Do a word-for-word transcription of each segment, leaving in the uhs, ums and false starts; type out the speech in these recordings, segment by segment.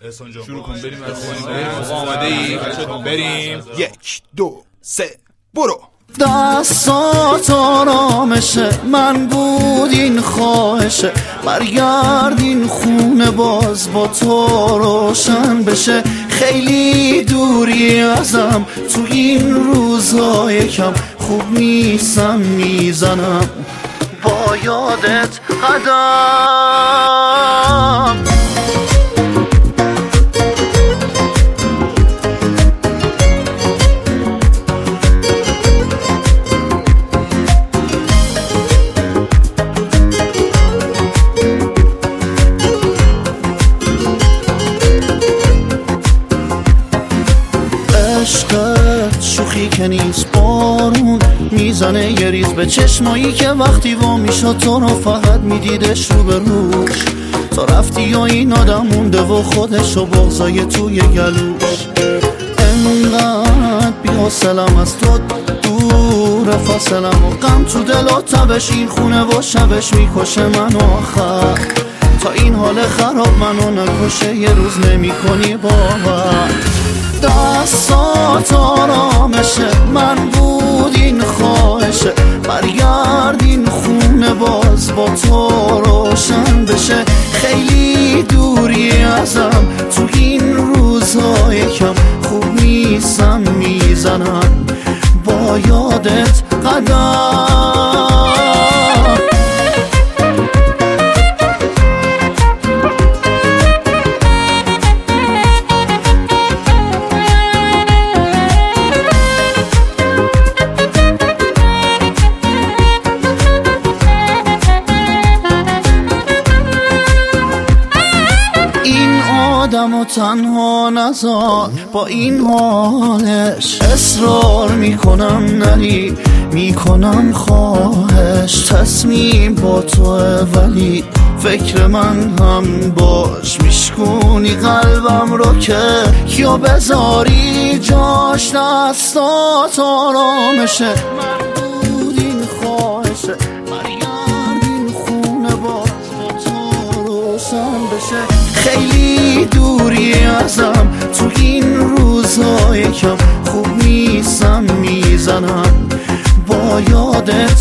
شروع کن بریم آماده ای؟ بریم یک دو سه برو. دستات آرامشه من بود این خواهشه، برگرد این خونه باز با تو روشن بشه. خیلی دوری ازم تو این روزای کم، خوب نیستم میزنم با یادت قدم. عشقت شوخی که نیست، بارون میزنه یه ریز به چشمایی که وقتی وا میشد تو رو فقط میدیدش رو به روش. تا رفتی و این آدم مونده و خودش و بغضای توی گلوش. انقدر بی‌حوصله‌ام از تو دور فاصلم و غم تو دل و تبش، این خونه و شبش میکشه منو آخر. تا این حال خراب منو نکشه یه روز نمی کنی باور. دستات آرامشه من بود این خواهشه، برگرد این خونه باز با تو روشن بشه. خیلی دوری ازم تو این روزای کم، خوب نیستم میزنم با یادت قدم. آدم و تنها نذار با این حالش، اصرار میکنم نری میکنم خواهش. تصمیم با توه ولی فکر من هم باش، میشکونی قلبم رو که کیا بذاری جاش. دستات آرامشه من بود این خواهشه، برگرد این خونه باز با تو روشن بشه. خیلی دوری ازم تو این روزای کم، خوب نیستم میزنم با یادت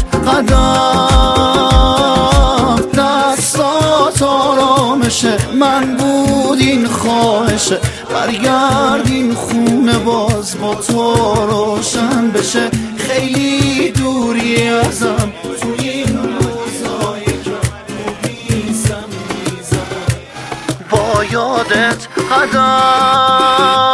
قدم. دستات آرامشه من بود این خواهشه، برگرد این خونه باز با تو روشن بشه. خیلی دوری ازم تو این روزای کم، خوب نیستم میزنم با یادت قدم.